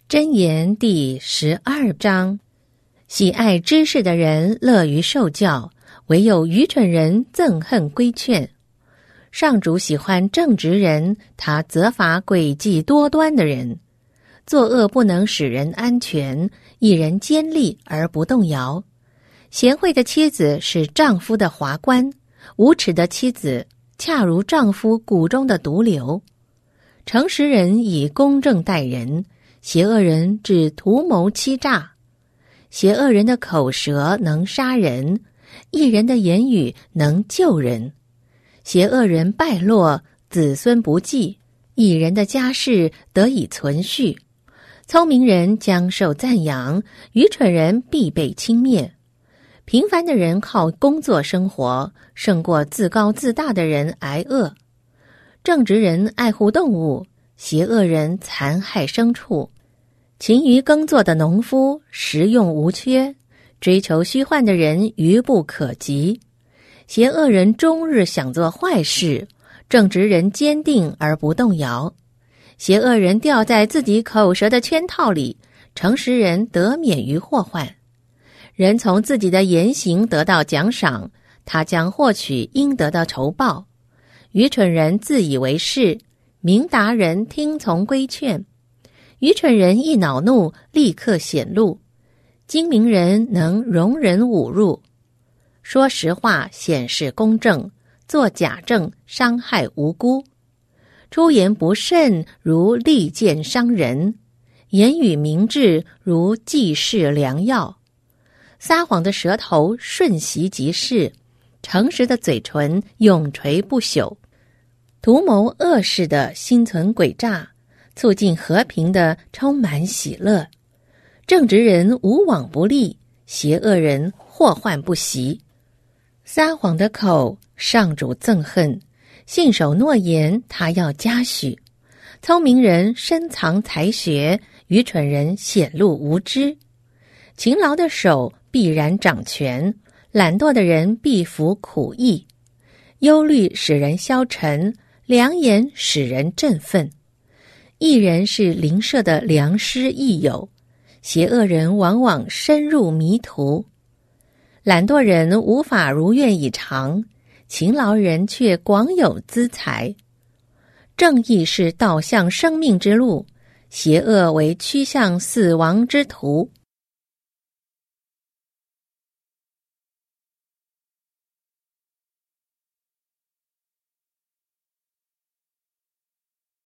箴言第12章：喜爱知识的人乐于受教，唯有愚蠢人憎恨规劝。上主喜欢正直人，他责罚诡计多端的人。作恶不能使人安全，一人坚立而不动摇。贤惠的妻子是丈夫的华冠，无耻的妻子恰如丈夫骨中的毒瘤。诚实人以公正待人，邪恶人只图谋欺诈。邪恶人的口舌能杀人，义人的言语能救人。邪恶人败落，子孙不继；义人的家世得以存续。聪明人将受赞扬，愚蠢人必被轻蔑。平凡的人靠工作生活，胜过自高自大的人挨饿。正直人爱护动物，邪恶人残害牲畜。勤于耕作的农夫食用无缺，追求虚幻的人愚不可及。邪恶人终日想做坏事，正直人坚定而不动摇。邪恶人掉在自己口舌的圈套里，诚实人得免于祸患。人从自己的言行得到奖赏，他将获取应得的酬报。愚蠢人自以为是，明达人听从规劝。愚蠢人一恼怒，立刻显露；精明人能容忍侮辱。说实话显示公正，作假证伤害无辜。出言不慎如利剑伤人，言语明智如济世良药。撒谎的舌头瞬息即逝，诚实的嘴唇永垂不朽。图谋恶事的心存诡诈，促进和平的充满喜乐。正直人无往不利，邪恶人祸患不息。撒谎的口，上主憎恨；信守诺言，他要嘉许。聪明人深藏才学，愚蠢人显露无知。勤劳的手必然掌权，懒惰的人必服苦役。忧虑使人消沉，良言使人振奋。义人是邻舍的良师益友，邪恶人往往深入迷途。懒惰人无法如愿以偿，勤劳人却广有资财。正义是导向生命之路，邪恶为趋向死亡之途。